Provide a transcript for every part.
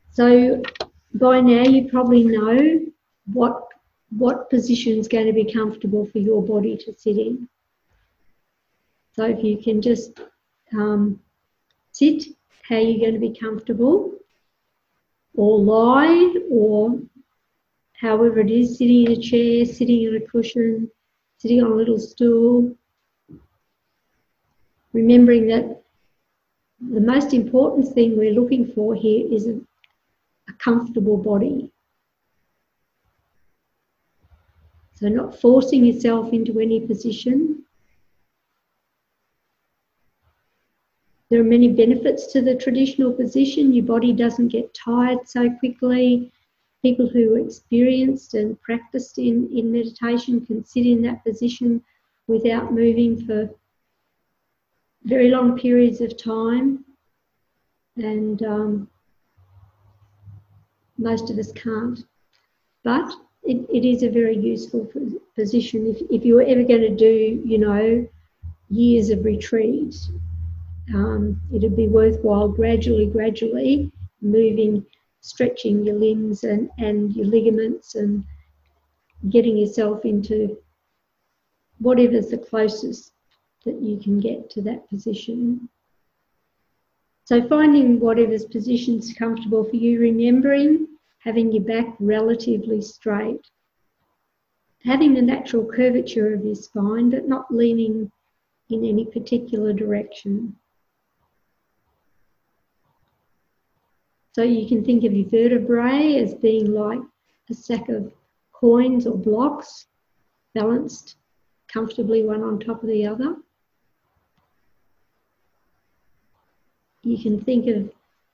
So by now you probably know what position is going to be comfortable for your body to sit in. So if you can just sit how you're going to be comfortable, or lie, or however it is, sitting in a chair, sitting on a cushion, sitting on a little stool. Remembering that the most important thing we're looking for here is a comfortable body. So not forcing yourself into any position. There are many benefits to the traditional position. Your body doesn't get tired so quickly. People who are experienced and practiced in meditation can sit in that position without moving for very long periods of time. And most of us can't. But it is a very useful position if you're ever going to do, years of retreat. It'd be worthwhile gradually moving, stretching your limbs and your ligaments and getting yourself into whatever's the closest that you can get to that position. So finding whatever's position's comfortable for you, remembering having your back relatively straight, having the natural curvature of your spine, but not leaning in any particular direction. So you can think of your vertebrae as being like a sack of coins or blocks, balanced comfortably one on top of the other. You can think of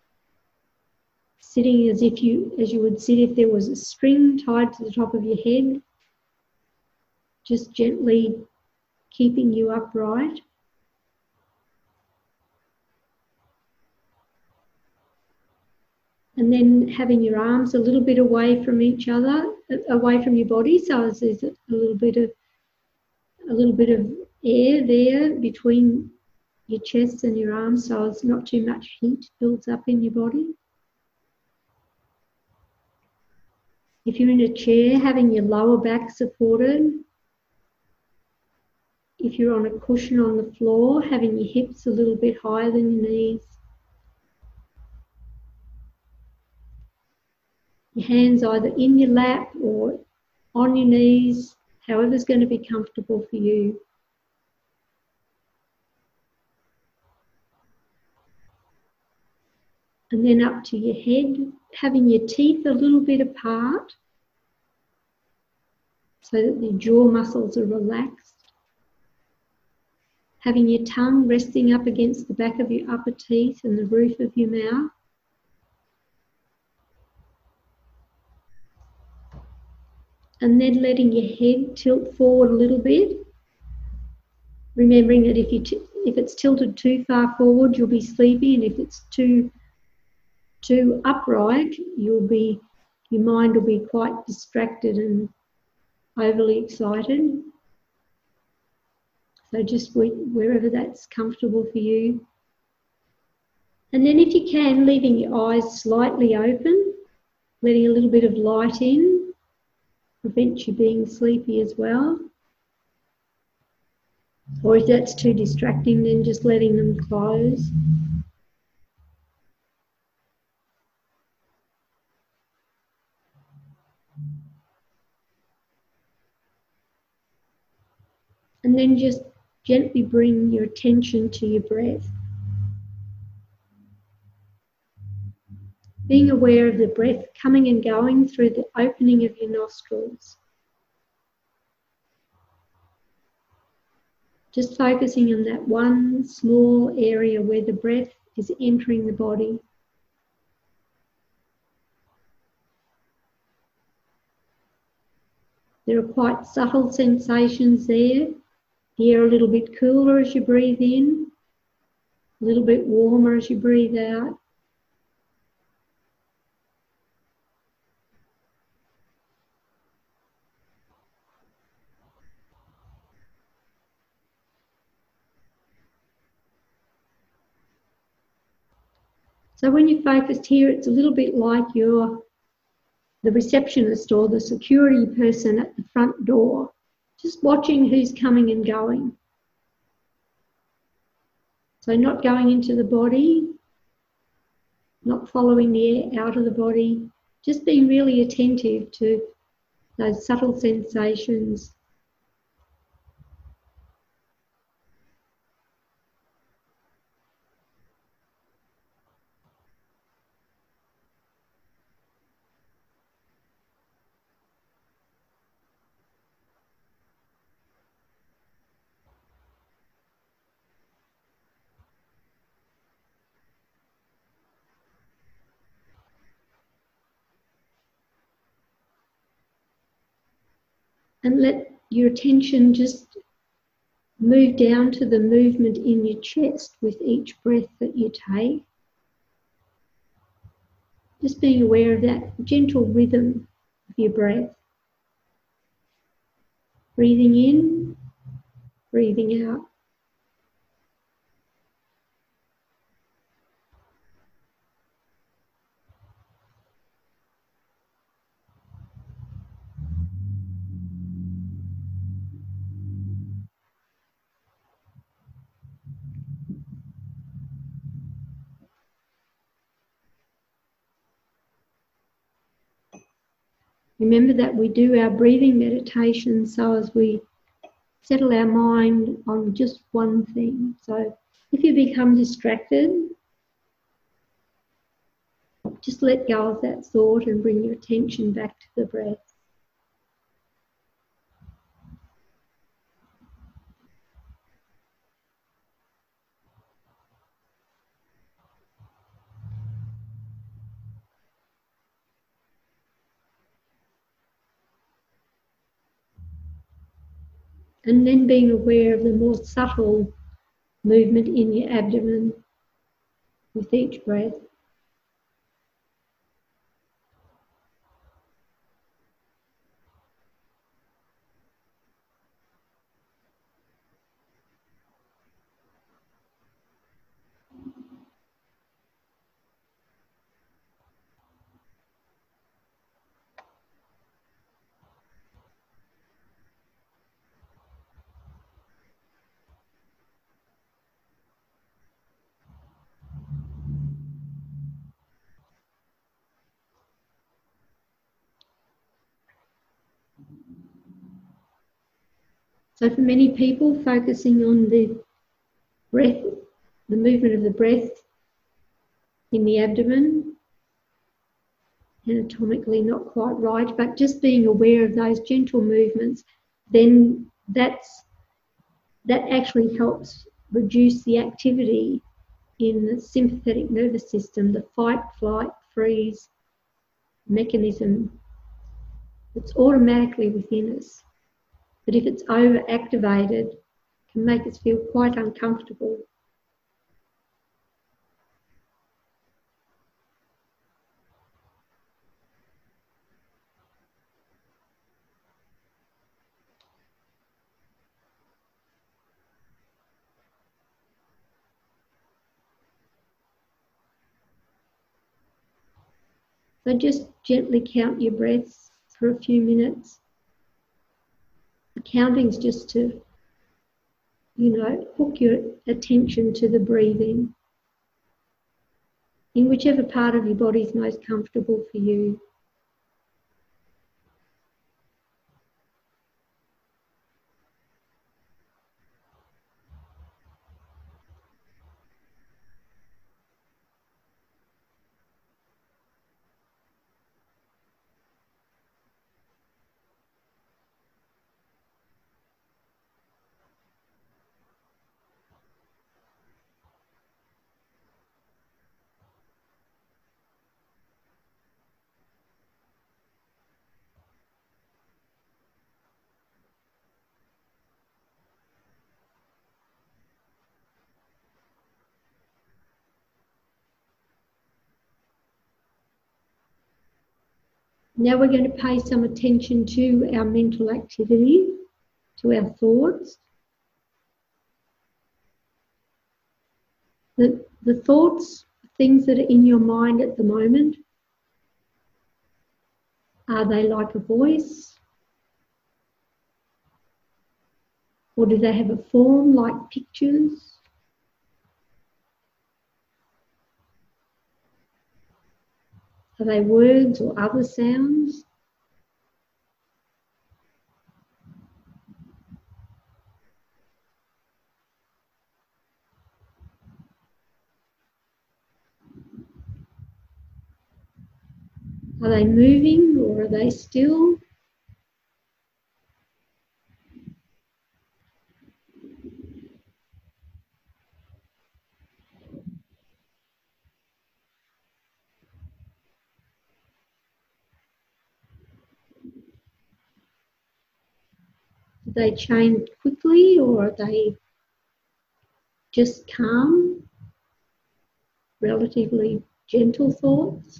sitting as you would sit if there was a string tied to the top of your head, just gently keeping you upright. And then having your arms a little bit away from each other, away from your body, so as there's a little bit of air there between your chest and your arms, so as not too much heat builds up in your body. If you're in a chair, having your lower back supported. If you're on a cushion on the floor, having your hips a little bit higher than your knees. Your hands either in your lap or on your knees, however's going to be comfortable for you. And then up to your head, having your teeth a little bit apart so that the jaw muscles are relaxed. Having your tongue resting up against the back of your upper teeth and the roof of your mouth. And then letting your head tilt forward a little bit. Remembering that if it's tilted too far forward, you'll be sleepy, and if it's too upright, your mind will be quite distracted and overly excited. So just wherever that's comfortable for you. And then if you can, leaving your eyes slightly open, letting a little bit of light in, prevents you being sleepy as well. Or if that's too distracting, then just letting them close. And then just gently bring your attention to your breath. Being aware of the breath coming and going through the opening of your nostrils. Just focusing on that one small area where the breath is entering the body. There are quite subtle sensations there. The air a little bit cooler as you breathe in, a little bit warmer as you breathe out. So when you're focused here, it's a little bit like you're the receptionist or the security person at the front door, just watching who's coming and going. So not going into the body, not following the air out of the body, just being really attentive to those subtle sensations. And let your attention just move down to the movement in your chest with each breath that you take. Just being aware of that gentle rhythm of your breath. Breathing in, breathing out. Remember that we do our breathing meditation so as we settle our mind on just one thing. So if you become distracted, just let go of that thought and bring your attention back to the breath. And then being aware of the more subtle movement in your abdomen with each breath. So for many people, focusing on the breath, the movement of the breath in the abdomen, anatomically not quite right, but just being aware of those gentle movements, then that actually helps reduce the activity in the sympathetic nervous system, the fight, flight, freeze mechanism that's automatically within us. But if it's overactivated, it can make us feel quite uncomfortable. So just gently count your breaths for a few minutes. The counting's just to, hook your attention to the breathing in whichever part of your body is most comfortable for you. Now we're going to pay some attention to our mental activity, to our thoughts. The things that are in your mind at the moment, are they like a voice? Or do they have a form like pictures? Are they words or other sounds? Are they moving or are they still? Do they change quickly or are they just calm, relatively gentle thoughts?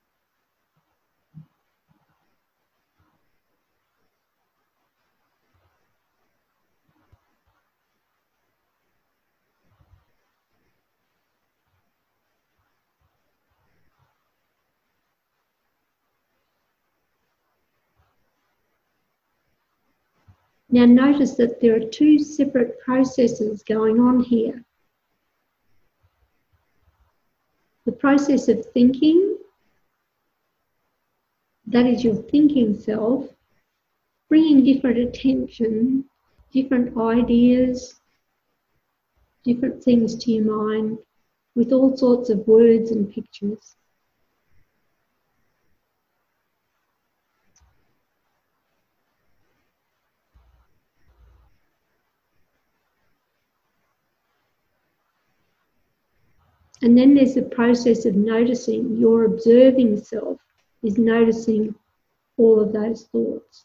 Now notice that there are two separate processes going on here. The process of thinking, that is your thinking self, bringing different attention, different ideas, different things to your mind with all sorts of words and pictures. And then there's the process of noticing. Your observing self is noticing all of those thoughts.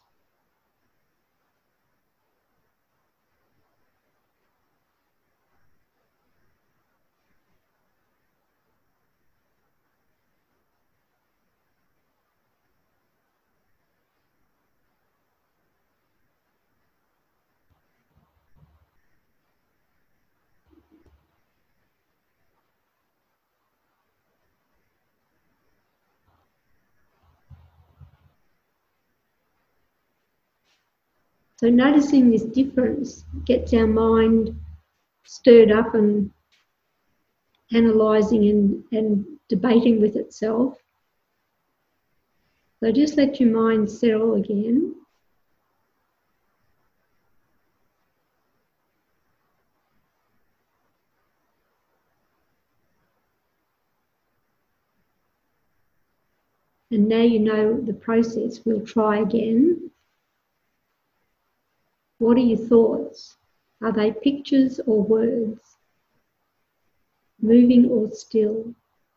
So noticing this difference gets our mind stirred up and analysing and debating with itself. So just let your mind settle again. And now you know the process. We'll try again. What are your thoughts? Are they pictures or words? Moving or still?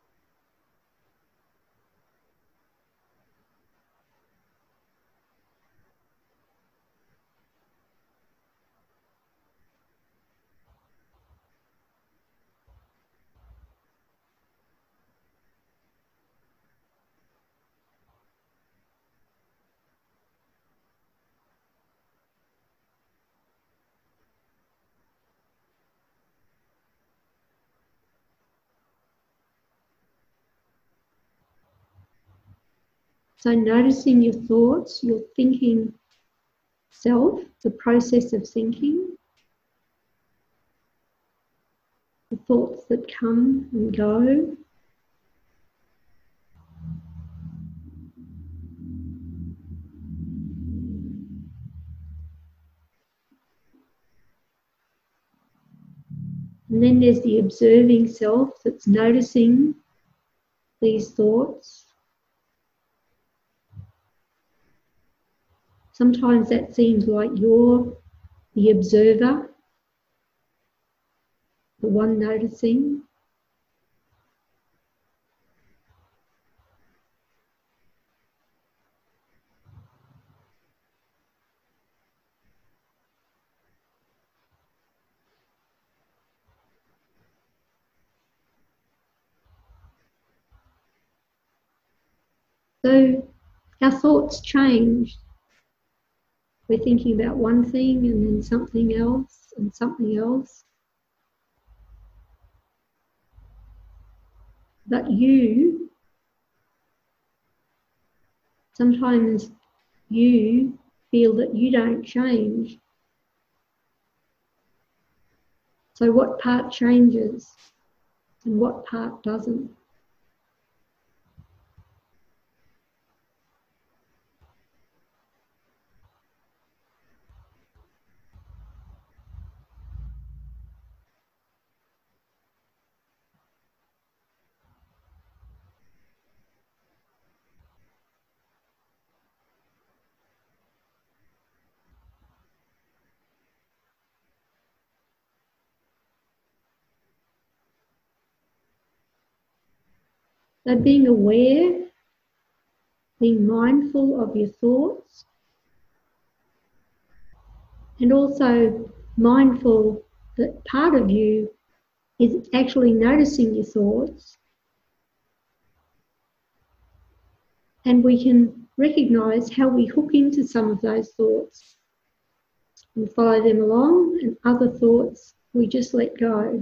So noticing your thoughts, your thinking self, the process of thinking, the thoughts that come and go. And then there's the observing self that's noticing these thoughts. Sometimes that seems like you're the observer, the one noticing. So our thoughts change. We're thinking about one thing and then something else and something else. But sometimes you feel that you don't change. So what part changes and what part doesn't? So being aware, being mindful of your thoughts, and also mindful that part of you is actually noticing your thoughts, and we can recognise how we hook into some of those thoughts and follow them along, and other thoughts we just let go.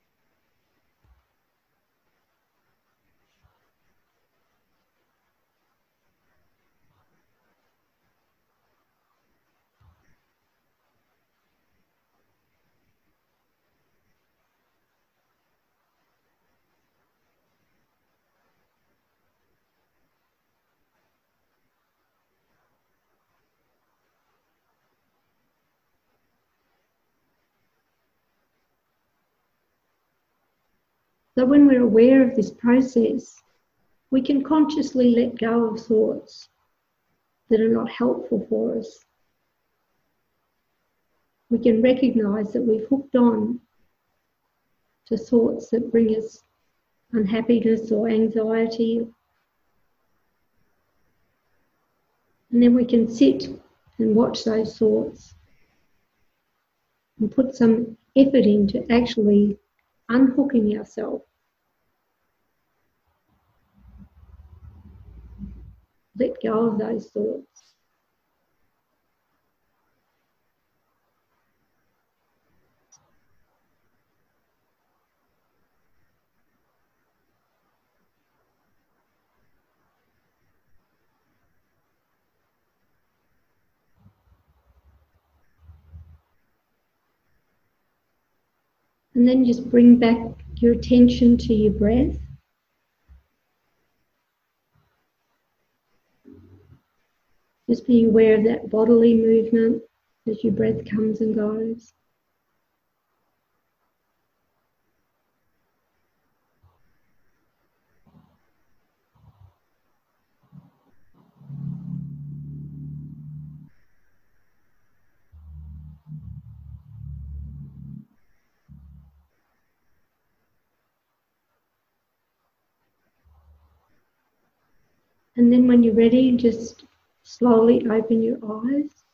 So when we're aware of this process, we can consciously let go of thoughts that are not helpful for us. We can recognise that we've hooked on to thoughts that bring us unhappiness or anxiety. And then we can sit and watch those thoughts and put some effort into actually unhooking ourselves. Let go of those thoughts. And then just bring back your attention to your breath. Just being aware of that bodily movement as your breath comes and goes. And then when you're ready, just slowly open your eyes.